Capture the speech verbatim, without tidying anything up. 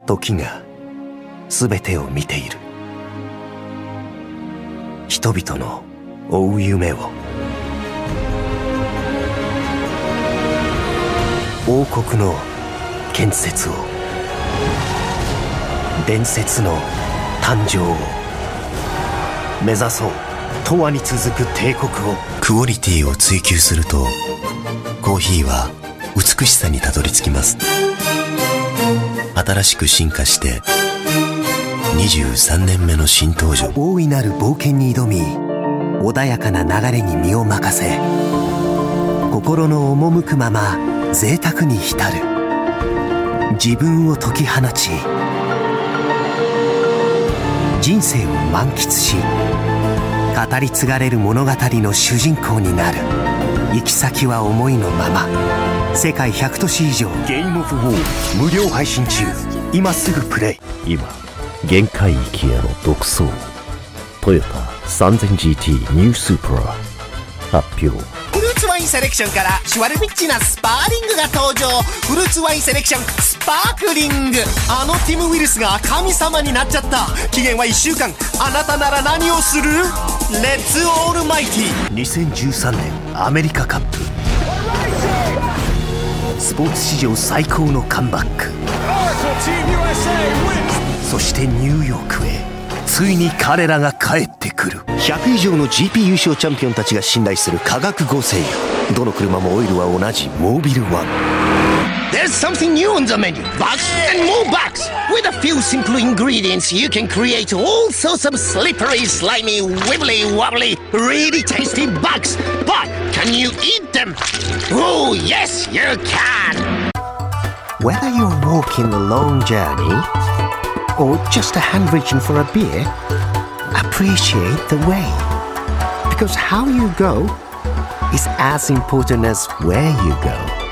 時が全てを見ている。人々の追う夢を、王国の建設を、伝説の誕生を目指そう。永遠に続く帝国を。クオリティを追求するとコーヒーは美しさにたどり着きます。新しく進化してにじゅうさんねんめの新登場。大いなる冒険に挑み、穏やかな流れに身を任せ、心の赴くまま贅沢に浸る。自分を解き放ち、人生を満喫し、語り継がれる物語の主人公になる。行き先は思いのまま。世界ひゃく都市以上。ゲームオブウォー無料配信中。今すぐプレイ。 今限界域への独走。トヨタ さんぜんジーティー ニュースープラ発表。 フルーツワインセレクションからシュワルビッチなスパーリングが登場。フルーツワインセレクションスパークリング。あのティム・ウィルスが神様になっちゃった。期限はいっしゅうかん。あなたなら何をする？レッツオールマイティ。 にせんじゅうさんねんアメリカカップ、スポーツ史上最高のカムバック。そしてニューヨークへついに彼らが帰ってくる。ひゃく以上の ジーピー 優勝チャンピオンたちが信頼する化学合成油。どの車もオイルは同じモービルワン。 There's something new on the menu. Bugs and more bugs. With a few simple ingredients, you can create all sorts of slippery, slimy, wibbly, wobbly, really tasty bugs. But can you eat them? Oh, yes, you can. Whether you're walking a long journey or just a hand reaching for a beer, appreciate the way. Because how you go is as important as where you go.